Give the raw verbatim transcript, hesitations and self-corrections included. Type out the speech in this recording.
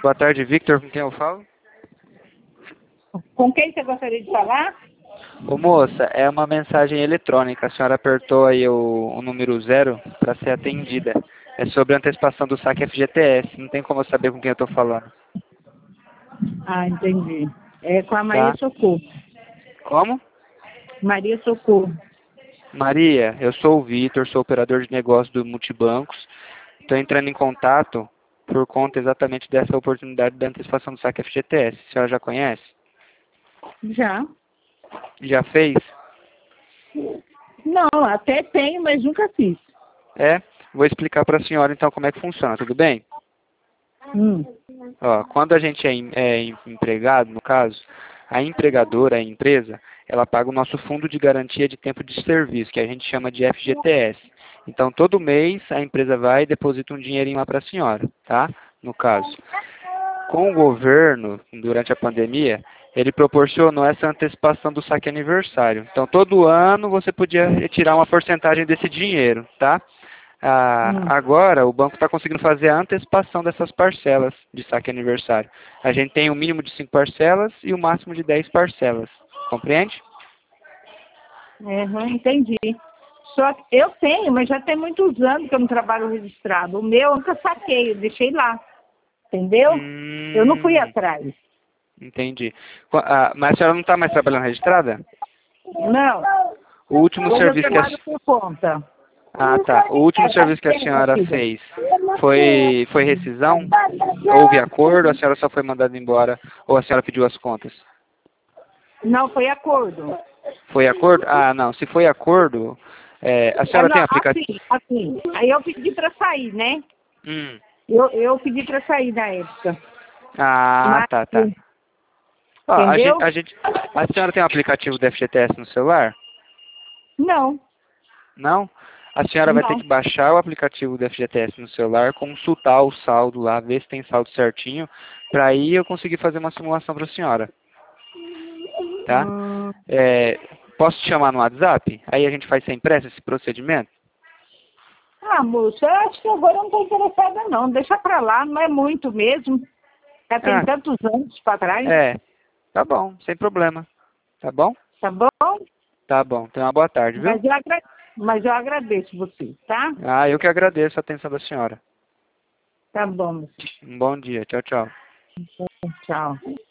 Boa tarde, Victor. Com quem eu falo? Com quem você gostaria de falar? Ô moça, é uma mensagem eletrônica. A senhora apertou aí o, o número zero para ser atendida. É sobre a antecipação do saque F G T S. Não tem como eu saber com quem eu estou falando. Ah, entendi. É com a Maria Tá? Socorro. Como? Maria Socorro. Maria, eu sou o Victor, sou operador de negócio do Multibancos. Estou entrando em contato por conta exatamente dessa oportunidade da antecipação do saque F G T S. A senhora já conhece? Já? Já fez? Não, até tenho, mas nunca fiz. É? Vou explicar para a senhora então como é que funciona, tudo bem? Hum. Ó, quando a gente é, em- é em- empregado, no caso, a empregadora, a empresa, ela paga o nosso fundo de garantia de tempo de serviço, que a gente chama de F G T S. Então, todo mês a empresa vai e deposita um dinheirinho lá para a senhora, tá? No caso. Com o governo, durante a pandemia, ele proporcionou essa antecipação do saque aniversário. Então, todo ano você podia retirar uma porcentagem desse dinheiro, tá? Ah, Hum. agora, o banco está conseguindo fazer a antecipação dessas parcelas de saque aniversário. A gente tem o mínimo de cinco parcelas e o máximo de dez parcelas. Compreende? Uhum, entendi. Só que eu tenho, mas já tem muitos anos que eu não trabalho registrado. O meu eu nunca saquei, eu deixei lá. Entendeu? Eu não fui Hum, atrás. entendi. Qu- ah, mas a senhora não está mais trabalhando registrada? Não. O último Hoje eu serviço que a, trabalho por conta. ah, tá. O último É, dá serviço que a licença, senhora filha. fez foi, foi rescisão? Houve acordo? A senhora só foi mandada embora? Ou a senhora pediu as contas? Não, foi acordo. Foi acordo? Ah, não. Se foi acordo, é, a É, senhora não, tem aplicativo? assim, assim. Aí eu pedi para sair, né? Hum. Eu, eu pedi para sair na época. Ah, Mas, tá, tá. Ó, a gente, entendeu? a gente, a senhora tem um aplicativo do F G T S no celular? Não, Não? A senhora vai ter não. que baixar o aplicativo do F G T S no celular, consultar o saldo lá, ver se tem saldo certinho, para aí eu conseguir fazer uma simulação para a senhora, tá? Hum, É, posso te chamar no WhatsApp? Aí a gente faz sem pressa esse procedimento? ah, moça, eu acho que agora eu não estou interessada, não. Deixa pra lá, não é muito mesmo. Já tem Ah, tantos anos para trás, é. Tá bom, sem problema. Tá bom? tá bom? Tá bom. Tenha uma boa tarde, viu? Mas eu, agra... Mas eu agradeço você, tá? Ah, eu que agradeço a atenção da senhora. Tá bom, moça. Um bom dia. Tchau, tchau. Tchau.